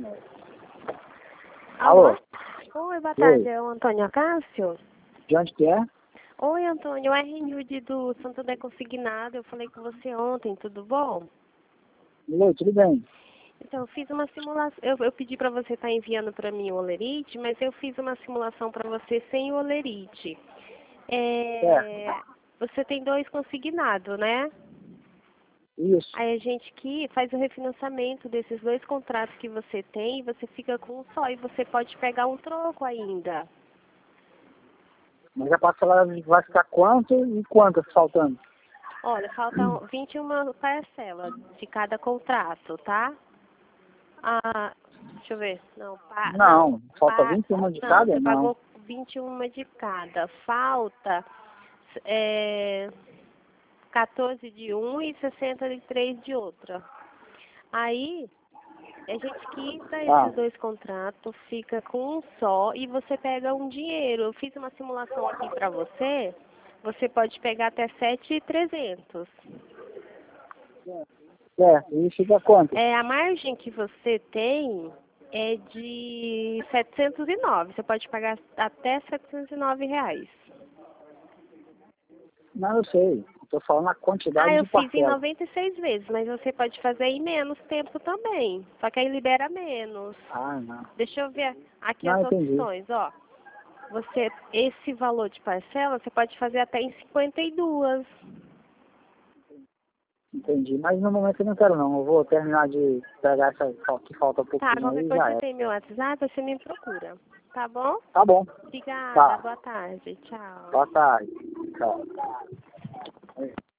Alô? Oi, boa tarde. Oi. É o Antônio Acácio? De onde que é? Oi, Antônio. É Renilde do Santander Consignado. Eu falei com você ontem, tudo bom? Oi, tudo bem. Então, eu fiz uma simulação. Eu pedi para você estar enviando para mim o olerite, mas eu fiz uma simulação para você sem o olerite. Certo. Você tem 2 consignados, né? Isso. Aí a gente que faz o refinanciamento desses 2 contratos que você tem, você fica com um só e você pode pegar um troco ainda. Mas a parcela vai ficar quanto e quantas faltando? Olha, faltam 21 parcelas de cada contrato, tá? Ah, deixa eu ver. Não, falta 21 de não, cada? você Não. pagou 21 de cada. Falta é, 14 de um e 63 de outra. Aí, a gente quita Ah, esses 2 contratos, fica com um só e você pega um dinheiro. Eu fiz uma simulação aqui pra você. Você pode pegar até 7.300. certo. E fica quanto? A margem que você tem é de 709. Você pode pagar até R$ 709. Não, eu sei. Estou falando a quantidade Eu de fiz em parcela. 96 vezes, mas você pode fazer em menos tempo também. Só que aí libera menos. Ah, não. Deixa eu ver aqui Não, as entendi. opções, ó. Esse valor de parcela, você pode fazer até em 52. Entendi. Mas no momento eu não quero não. Eu vou terminar de pegar essa que falta um Tá, pouquinho qualquer aí e coisa já você é. tem meu WhatsApp, você me procura. Tá bom? Tá bom. Obrigada, Tá. boa tarde, tchau. Boa tarde. Tchau.